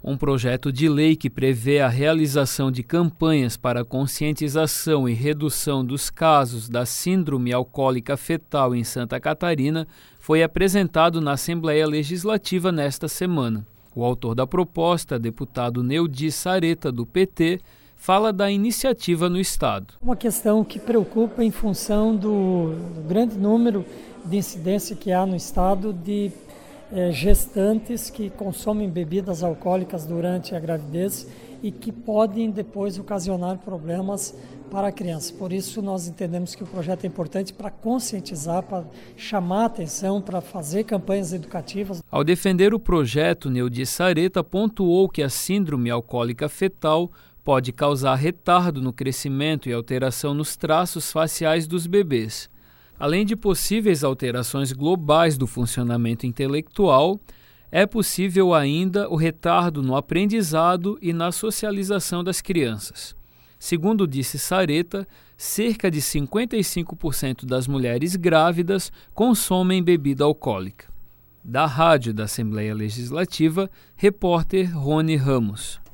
Um projeto de lei que prevê a realização de campanhas para conscientização e redução dos casos da síndrome alcoólica fetal em Santa Catarina foi apresentado na Assembleia Legislativa nesta semana. O autor da proposta, deputado Neudi Sareta, do PT, fala da iniciativa no Estado. Uma questão que preocupa em função do grande número de incidência que há no Estado de gestantes que consomem bebidas alcoólicas durante a gravidez e que podem depois ocasionar problemas para a criança. Por isso nós entendemos que o projeto é importante para conscientizar, para chamar a atenção, para fazer campanhas educativas. Ao defender o projeto, Neudi Sareta pontuou que a síndrome alcoólica fetal pode causar retardo no crescimento e alteração nos traços faciais dos bebês. Além de possíveis alterações globais do funcionamento intelectual, é possível ainda o retardo no aprendizado e na socialização das crianças. Segundo disse Sareta, cerca de 55% das mulheres grávidas consomem bebida alcoólica. Da Rádio da Assembleia Legislativa, repórter Rony Ramos.